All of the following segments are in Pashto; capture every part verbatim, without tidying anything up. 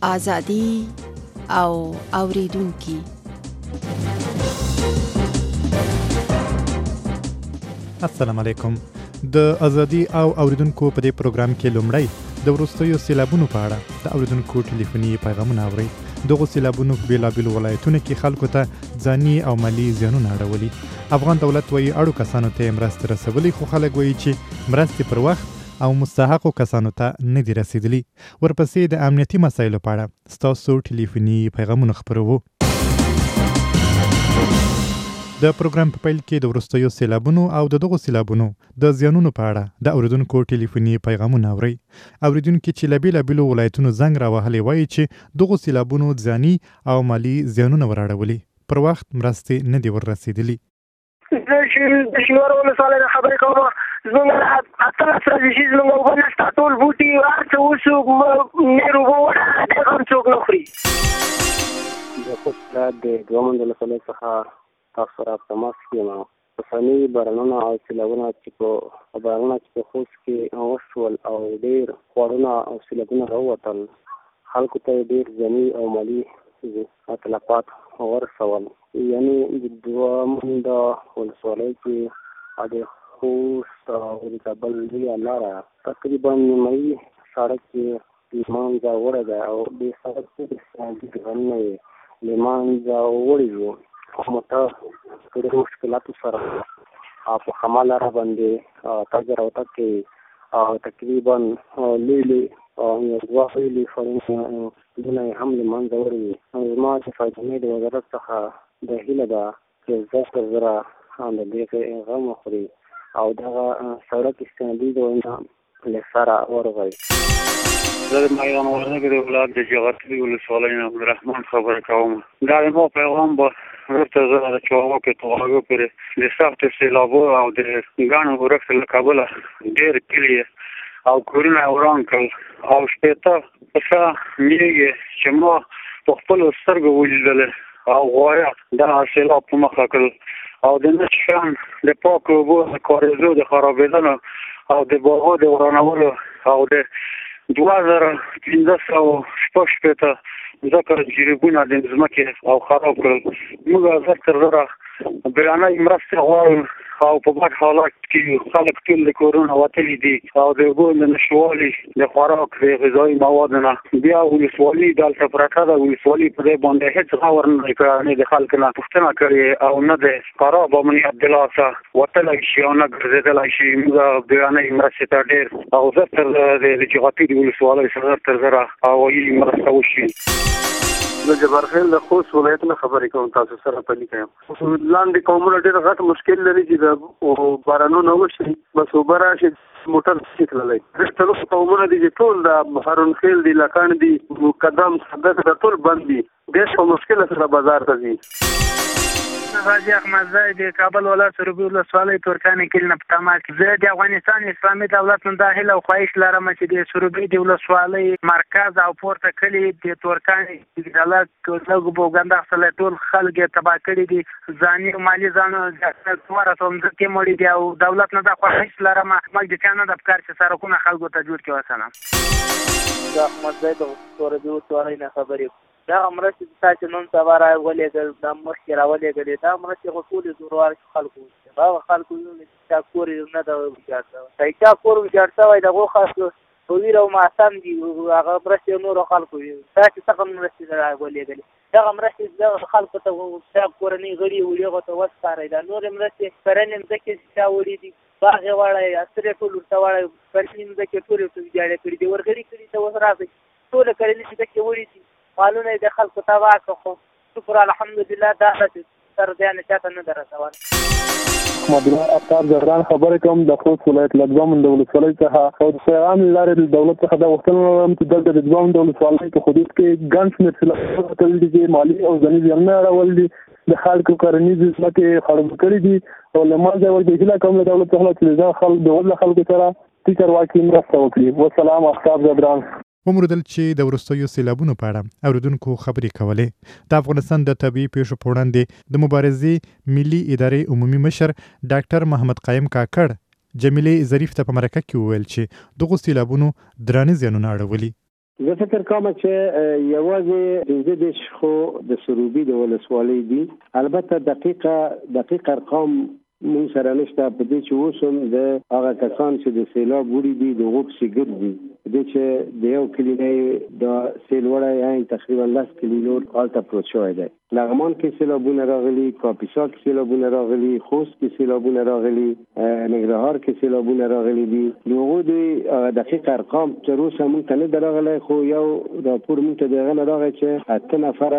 ازادي او اوریدونکي. السلام علیکم. د ازادي او اوریدونکو په دې پروګرام کې لومړی د وروستیو سیلابونو په اړه د اوریدونکو ټلیفوني پیغامونه اورئ. دغو سیلابونو په بېلابېلو ولایتونو کې خلکو ته ځاني او مالي زیانونه اړولي. افغان دولت وایي اړو کسانو ته مرستې رسولي، خو خلک وایي چې مرستې پر وخت او مستحقو کسانو ته نه دي رسیدلي. ورپسې د امنیتي مسایلو په اړه ستاسو ټلیفوني پیغامونه خپروو. د پروګرام په پیل کې د وروستیو سیلابونو او د دغو سیلابونو د زیانونو په اړه د اوریدونکو ټلیفوني پیغامونه اورئ. اوریدونکي چې له بېلابېلو ولایتونو زنګ راوهلی وایي چې دغو سیلابونو ځاني او مالي زیانونه ورأړولي، پر وخت مرستې نه دي وررسېدلي. زه چې د شینوارو ولسوالۍ نه خبرې کوم، زموږ اتلس ورځې چې زموږ اوبه نشته، ټول بوټي هر څه اوسو نیر اوبه وړه دغه هم څوک نه خوري. د خوشحالات د دوامند ولسوالۍ څخه تاسو سره په تماس کې یم. اوسني بارانونه او سیلابونه چې په بارانونه چې په خوست کې وشول او ډېر خوړونه او سیلابونه راووتل، خلکو ته یې ډېر ځاني او مالي تلفات ورسول. یعنې د دوامند ولسوالۍ کې د خوست او د کابل لویه لاره تقریبا نیمایي سړک کې له منځه وړی دی او د سړک ډېر غرونه یې له منځه وړي وو. موټر ډېر مشکلاتو سره په خامه لاره باندې تګ راتګ کوي. تقریبا لوی لوی دوه لوی ښارونه یې هم له منځه وړي وي. زما د فاطمې د وزارت څخه د هیله ده چې زر زره د دې غم وخوري او دغه سړک استنادي ډولونه له سره ورغوي. زه د میدان وردګو د ولایت د جغتلي ولسوالۍ نه عبدالرحمن خبرې کوم. دا د ما پیغام به ورته زه د چارواکو توغه پرې د سختو سیلابو او د ګڼو ورښت له کبله ډېر کلي او کورونه وران کړل او شپېته پسه میږي چې ما په خپلو سترګو ولیدلې او غوايه دغه سیلاب په مخه کړل او د نشان د پاکو اوبو د کاریزو د خرابېدلو او د باغو د ورانولو او د دوه زره پنځه سوه شپږ شپېته ځکه جریبونه د ځمکې او خراب کړل. موږ زر تر زره بیړنۍ مرستې غواړو او په بد حالات کې خلک ټول د کورونه وتلي دي او د اوبو د نشتوالي د خوراک د غذایي موادو نه. بیا ولسوالي دلته پرته ده، ولسوالي په دې باندې هېڅ غور نه دی کړی، نه د خلکو نه پوښتنه کړې او نه د خراب امنیت د لاسه وتلی شي او نه ګرځېدلی شي. موږ بیړنۍ مرستې ته ډېر او زر تر د جغتي د ولسوالۍ څخه زر تر زره هوایي مرسته وشي. د جبارخیل د خوست ولایت نه خبرې کوم، تاسو سره پلي کوم. لاندې قومونه ډېر غټ مشکل لري چې د بارانونه وشي بس اوبه راشي موټر نشي تللی. ډېر څلور قومونه دي چې ټول د هارون خیل دي، لکڼ دي، قدم صدک دا ټول بند دي. ډېر په مشکله سره بازار ته ځي. حاجي احمد زاهد د کابل ولایت سروبي ولسوالۍ تورکانې کلي نه په تماس کې. زه د افغانستان اسلامي دولت نه دا هیله او خواهش لرم چې د سروبي د ولسوالۍ مرکز او پورته کلي د تورکانې ډله لږ بوګنده اخیستلی ټول خلک یې تباه کړي دي، ځاني او مالي زیانونه ورسوه مځکې مړي دي او دولت نه دا خواهش لرم موږ د چا نه ده پکار چې سړکونه خلکو ته جوړ کړي. وسلام. زه احمد زاهد د سروبي ولسوالۍ نه خبرې دغه مرستې چې تا چې نن سبا راولېږل دا مخکې راولېږلې دا مرستې خو ټولې زوروار خلکو هغه خلکو چې چا کور یې نه ده ویجاړ شوی، چې چا کور ویجاړ شوی د هغو خلکو په ویر او ماتم دي، هغه مرستې نورو خلکو دا چې څنګه مرستې راولېږلې دغه مرستې دغه خلکو ته چا کورنۍ غړي وړي هغو ته وسپارئ. دا نورې مرستې کرنې مځکې چې چا وړي دي، باغ یې وړی، عصرې ټول ورته وړی، کرنې مځکې ټولې ورته ویجاړې کړي دي، ورغړي کړي ته اوس راځئ ټولې کرنې مځکې وړي دي، مالونه یې د خلکو تباه کړه. خو شکر الحمدلله دا ده چې سر دیانې چا ته نه ده رسولی. احمد الله افطار زهران خبرې کوم د خوست ولایت له دوامند ولسوالۍ څخه. او د پیغام له لارې د دولت څخه دا غوښتنه لرم چې دلته د دوامند ولسوالۍ په حدود کې ګڼ شمېر سیلابونه تللي دي چې مالي او ځاني زیانونه اړولي دي، د خلکو کرنیزې ځمکې خړوب کړي دي او له منځه یې ورته هیله کوم له دولت څخه چې د خلکو د ولله خلکو سره فکر واقعي مرسته وکړي. والسلام. افطار زهران. وموندل چې د وروستیو سیلابونو په اړه اوریدونکو خبرې کولې. د افغانستان د طبیعي پیښو په وړاندې د مبارزې ملي ادارې عمومي مشر ډاکټر محمد قایم کاکړ جمیلې ظریف ته په مرکه کې وویل چې دغو سیلابونو درانه زیانونه اړولي. زه فکر کوم چې یوازې پنځه دېرش خو د سروبي د ولسوالۍ دي. البته دقیقه دقیق ارقام مون سره نشته په دې چې اوسم د هغه کسان چې د سیلاب وړي دي د غوب سیګر دي د چې د یو کلی نه د سیل وړي یعنی تقریبا لس کلی نور حالت پروت شوی دی. لغمان کې سیلابونه راغلي، کاپیسا کې سیلابونه راغلي، خوست کې سیلابونه راغلي، ننګرهار کې سیلابونه راغلي دي. دغه د دقیق ارقام تر اوسه مونږ ته نه درغلي، خو یو راپور مونږ ته دغه نه راغی چې اته نفره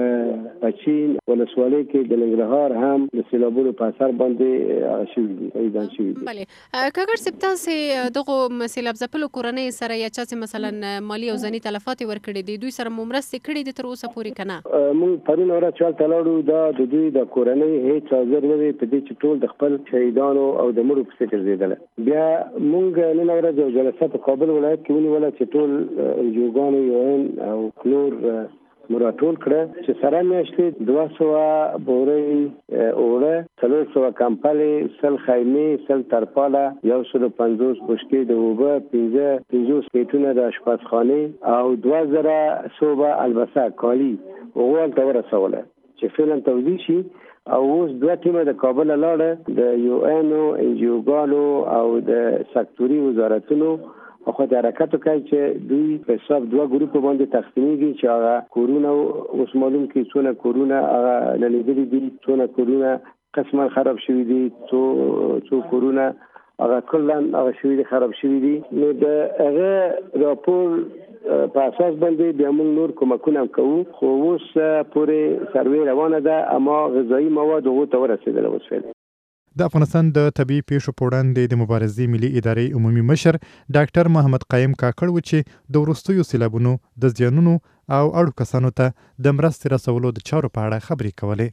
په پچین ولسوالۍ کې د ننګرهار هم د سیلابونو په اثر باندې شوي دي ایجاد شوي دي. بله کاکړ صاحب تاسې دغه سیلاب ځپلو کورنۍ سره یا چا چې مثلا مالی او ځاني تلفات ورکړي دي دوی سره مو مرستې کړي دي تر اوسه پورې که نه؟ مونږ پرون ورځ چې هلته لاړو دا د دوی د کورنۍ هېڅ حاضر نه وي په دې چې ټول د خپل شهیدانو او د مړو په فکر ګرځېدله. بیا مونږ نن ورځ یو جلسه په کابل ولایت کې ونیوله چې ټول انجیوګانو یو ان او نور مراټول کړه چې سره میاشتې دوه سوه بورۍ اوړه، څلور سوه کمپلې، سل خیمې، سل ترپاله، یو سل پنځوس بشکې د اوبه، پنځه پنځوس پیټونه د اشپزخانې او دوه زره سوبه البسه کالي هغو هلته ورسوله چې فعلا توضیح شي. او اوس دوه ټیمه د کابل لاړه د یو انو انجیوګانو او د سکتوري وزارتونو خو د حرکت کوي چې دوی په حساب دوه ګروپ باندې تقسیمېږي چې هغه کورونه اوس معلوم کې څونه کورونه هغه نلیدلي دي، څونه کورونه قسما خراب شوي دي، څو څو کورونه هغه کلا هغه شوي دي خراب شوي دي. نو د هغه راپور په اساس باندې بیا موږ نور کومکونه کوو، خو اوس پورې سروې روانه ده اما غذایي مواد هغو ته ورسېدله اوس فعلا. د افغانستان د طبي پیښو په وړاندې د مبارزې ملي ادارې عمومي مشر ډاکټر محمد قایم کاکړ و چې د وروستیو سیلابونو د زیانونو او اړو کسانو ته د مرستې رسولو د چارو په اړه خبرې کولې.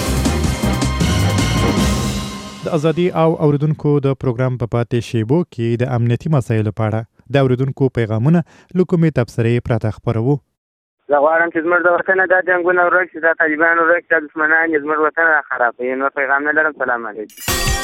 د ازادي او اوریدونکو د پروګرام په پاتې شیبو کې د امنیتي مسایلو په اړه د اوریدونکو پیغامونه له کومې تبصرې پرته خپروو. زه غواړم چې زموږ د وطن دا جنګونه ورک شي، دا طالبان ورک شي، دا دښمنان یې زموږ وطن را خراب کوي. نور پیغام نه لرم. سلام علیکم.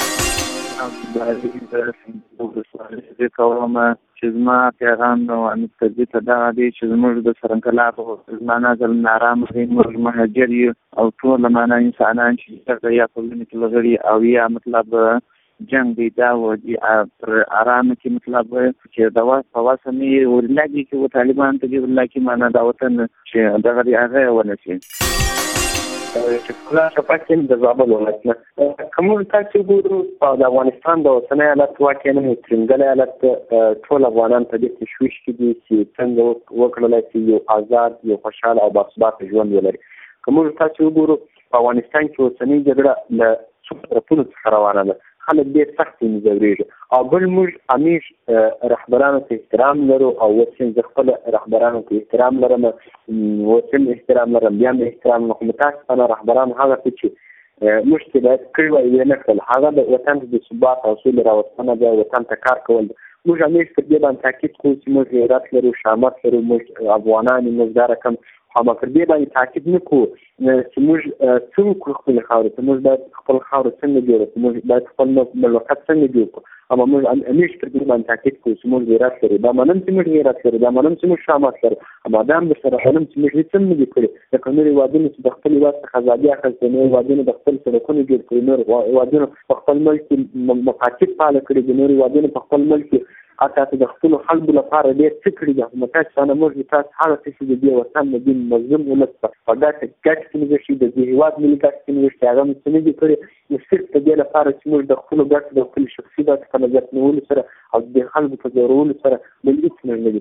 زه کوم چې زما پیغام نو امید ته دغه دی چې زموږ د سرنکلاتو زما نظر نارامه دی، موږ مهاجر یو او ټول معنا انسانان چې یا په وینې کې لغړي او یا مطلب جنگ دی دا و پر آرام کې مطلب چې دا په واسه مې ورلګي چې و طالبان ته دی ورلګي معنا دا وطن چې دغه دی هغه ونشي چې کله شپږ د زابل ولایت نه کوم تاسو ګورو په افغانستان د اوسنۍ حالت واقع نه ترنګل حالت ټول افغانان په دې تشویش کې دي چې څنګه وکړل چې یو آزاد یو خوشاله او باثباته ژوند ولري. کوم تاسو ګورو په افغانستان کې اوسنۍ جګړه له څو طرفونو څخه روانه ده، خلک ډېر سخت مزورېږي او بل موږ همیش رهبرانو ته احترام لرو او اوس زه خپل رهبرانو ته احترام لرم، اوس هم احترام لرم، بیا هم احترام لرم. متاسفانه رهبران هغه څه چې موږ چې باید کړي وای یې نه کړل، هغه د وطن د ثبات او سولې راوستنه ده، وطن ته کار کول ده. موږ همیش پر دې باندې تاکید کوو چې موږ غیرت لرو، شامت لرو، موږ افغانان یو، موږ دا رقم اما پر دې باندې تاکید نه کوو چې موږ څنګه کړو خپل خاورې ته، موږ باید خپل خاورې څنګه جوړه کړو، موږ باید خپل مملکت څنګه جوړ کړو. اما موږ همیش پر دې باندې تاکید کوو چې موږ غیرت لرو، دا منم چې موږ غیرت لرو، دا منم چې موږ شامت لرو، اما دا هم درسره منم چې موږ هېڅ هم نه دي کړي. لکه نور هېوادونه چې د خپل هېواد څخه ازادي اخیستې، نور هېوادونه د خپل سړکونه جوړ کړي، نور هېوادونه په خپل ملک کې مقاصد فعاله کړي دي، نور هېوادونه په خپل ملک کې حتی د خپلو خلکو لپاره ډېر څه کړي دي. متاسفانه موږ تاسو هغه څه چې د دې وطن د دې مظلوم ولس په ګټه ګټه کې نه شي، د دې هېواد ملي ګټه کې نه شي، هغه څه نه دي کړي. نو صرف د دې لپاره چې موږ د خپلو ګټو د خپلو شخصي ګټو په نظر کې نیولو سره او د خلکو په ځورولو سره بل هېڅ نه دي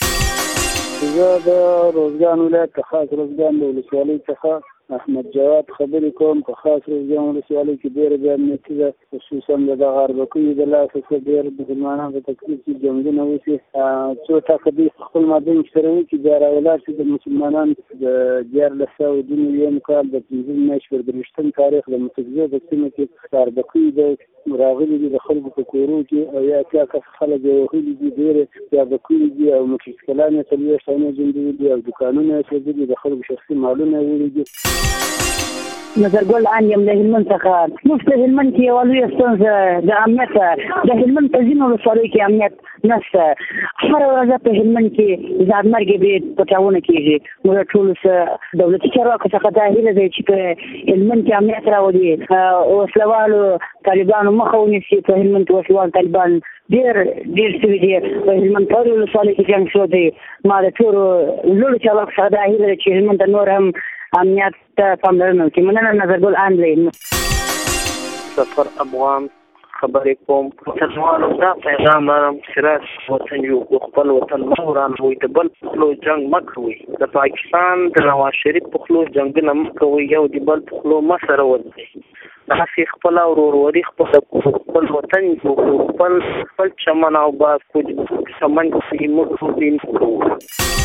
کړي. زه د روزګان ولایت د خاص روزګان د ولسوالۍ څخه احمد جواد خبرې کوم. په خاص روزګان ولسوالۍ کې ډېره بې امنیتي ده، خصوصا د دغه اربکیو د لاسه څخه ډېر مسلمانان په تکلیف کې جنګونه وشي. څو ټاکه دوی خپل مابین سره وکړي بیا راولاړ شي. د مسلمانانو د دیارلس سوه دوه نوي کال د پنځم میاشتې پر درویشتم تاریخ د متکزې په سیمه کې د اربکیو د راغلي دي د خلکو په کورو کې او یا اتیا کسه خلک یې وهلي دي، ډېرې اربکیو دي او موټرسایکلان یې څلوېښت ونه جنډلي دي او دوکانونه یې سوځلي، د خلکو شخصي مالونه یې وړي دي. نظرګل ان یم له هلمند څخه موږ په هلمند کې یو لوی ستونزه د امنیت د هلمند په ځینو ولسوالیو کې امنیت نشته. هر ورځ په هلمند کې ځانمرګي به پټاونه کېږي. موږ ټول څه دولتي چارواکو څخه دا هیله ده چې په هلمند کې امنیت راولي، وسلوالو طالبانو مخه ونیسي. په هلمند کې وسلوال طالبان ډېر ډېر سوي دي. په هلمند په ولسوالۍ کې جنګ شو دی. ما د ټولو لوړو چارواکو څخه دا هیله ده چې هلمند ته نور هم امنیت ته پاملرنه وکړي. مننه نظرګل ان له سفر افغان خبرې کوم. وطنوالو دا پیغام لرم چې راز وطن یو خپل وطن مه ورانوئ، د بل په خولو جنګ مه کوئ، د پاکستان د نواز شریف په خولو جنګونه مه کوئ، یو د بل په خولو مه سره ورځئ. داسې خپله ورورولي خپل خپل وطن خپل خپل چمن او باغ چمن کې موږ دین کوو.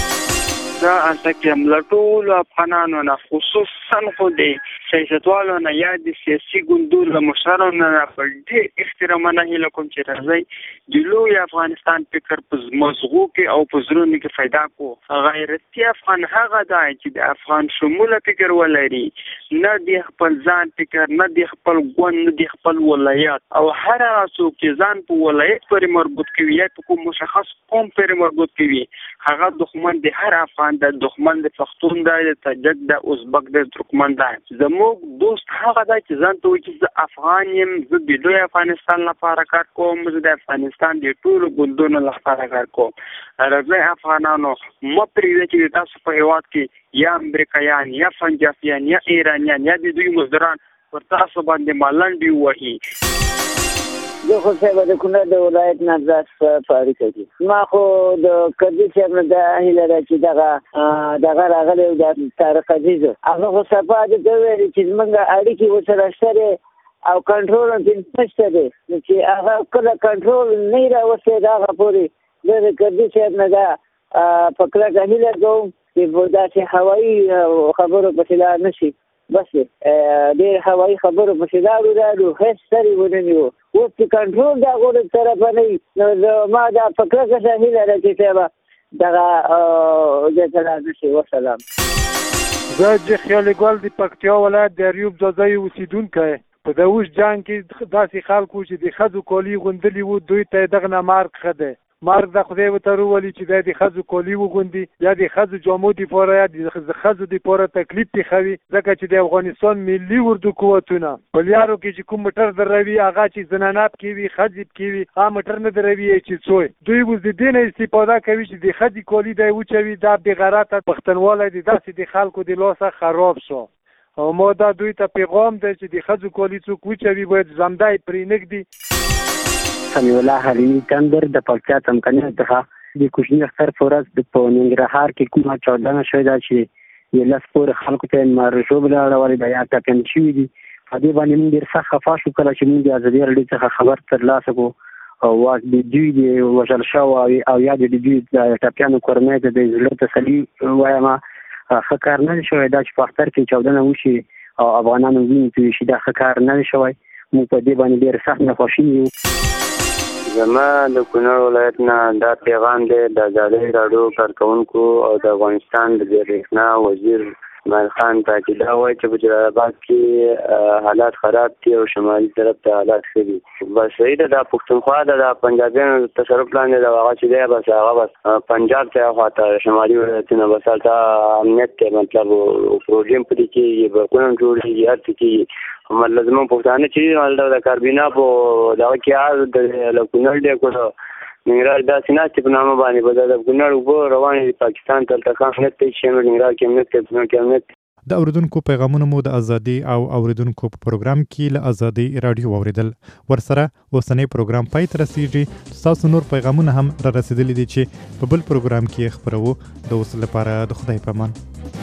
دا اتکه ملټول افغانانو نه خصوصا خو د سیاستوالو نه یا د سیاسي ګوندونو له مشرانو نه په ډېر احترام نه هیله کوم چې راځي د لوی افغانستان فکر په مزغو کې او په زړونو کې پیدا کو. غیرتي افغان هغه دی چې د افغان شموله فکر ولري، نه د خپل ځان فکر، نه د خپل ګوند، نه د خپل ولایت، او هر هغه څوک چې ځان په ولایت پورې مربوط کوي یا په کوم مشخص قوم پورې مربوط کوي هغه دښمن د هر افغان د دښمن د پښتون دی، د تاجک د ازبک د ترکمن دی. زموږ دوست هغه دی چې ځان ته وایي چې زه افغان یم، زه د لوی افغانستان لپاره کار کوم، زه د افغانستان د ټولو ګوندونو لپاره کار کوم. راځئ افغانانو مه پرېږدئ چې تاسو په هېواد کې یا امریکایان یا پنجابیان یا ایرانیان یا د دوی مزدوران پر تاسو باندې مالنډې ووهي. زه خو صاحب د کونړ د ولایت نه زاس په اړیکه کې ما خو د کدي صاحب نه دا هیله ده چې دغه دغه راغلی د طارق عزیز هغه خو صفا د ویلي چې زمونږ اړیکې ورسره شته او کنټرول هم نشته دی، چې هغه کله کنټرول نه راوستي دغه پورې زه د کدي صاحب نه دا په کلکه هیله کوم چې داسې هوایي خبرو پسې لاړ نه شي. بس ډېر هوایي خبرو پسې لاړو لاړو هېڅ سرې ونه نیو. اوس چې کنټرول د هغو د طرفه نه وي نو ما دا په کلکه څه هیله ده چې صاحبه دغه دې ته لاړ نه شي. وسلام. زه جخیال ګل د پکتیا ولایت د اریوب ځاځی اوسېدونکی په د اوس جنګ کې داسې خلکو چې د ښځو کالي غوندلي وو دوی ته یې دغه نه مرګ ښه دی. مرګ د خدای ورته وولي چې دا د ښځو کالي وغوندي یا د ښځو جامو دپاره یا د ښځو دپاره تکلیف پېښوي، ځکه چې د افغانستان ملي اردو قوتونه په لیارو کې چې کوم موټر دروي هغه چې زنانه پکې وي ښځې پکې وي هغه موټر نه دروي چې څوی دوی اوس د دې نه استفاده کوي چې د ښځې کالي دی وچوي. دا بېغیرته پښتونوالی د داسې د خلکو د لاسه خراب شو او ما دا دوی ته پیغام دی چې د ښځو کالي څوک وچوي باید زمده یې پرې نږدي. سمیع الله حلیمي تندر د پکتیا څمکنیو څخه د کوچني اختر په ورځ په ننګرهار کې کومه چاودنه شوې ده چې یې لس پورې خلکو ته یې ژوبله اړولې ده یا ټپیان شوي دي. په دې باندې موږ ډېر سخت خفه شو کله چې موږ د ازادي راډیو څخه خبر ترلاسه کړو او د دوی د وژل شوو او یا د دوی د ټپیانو کورنۍ ته د زړه تسلي وایم ښه کار نه دی شوی. دا چې په اختر کې چاودنه وشي او افغانانو وینې تویې شي دا ښه کار نه دی شوی. موږ په دې باندې ډېر سخت ناخوښي یو. زما د کونړ ولایت نه دا پیغام دی د ازادي راډیو کارکوونکو او د افغانستان د برېښنا وزیر اسماعیل خان ته چې دا وایي چې په جلال آباد کې حالات خراب دي او شمالي طرف ته حالات ښه دي. بس صحیح ده دا پښتونخوا ده د پنجابیانو تصرف لاندې ده هغه چې دی بس هغه بس پنجاب ته خواته شمالي ولایتونه بس هلته امنیت دی مطلب پروګرام پرې کېږي برقونه جوړېږي هر څه کېږي. مطلب زموږ پښتانه چې هلته د کاربینا په دغه کې د له کونړ دی کو ننګرهار داسې ناستې په نامه باندې به د کونړ اوبه روانې دي پاکستان ته هلته ښه امنیت دی چې ننګرهار کې امنیت دی کونړ کې امنیت دی. د اوریدونکو پیغامونه مو د ازادي او اوریدونکو په پروګرام کې له ازادي راډیو واوریدل. ورسره اوسنی پروګرام پای ته رسیږي. تاسو نور پیغامونه هم را رسیدلي دي چې په بل پروګرام کې خپروو. د اوس لپاره د خدای په امان.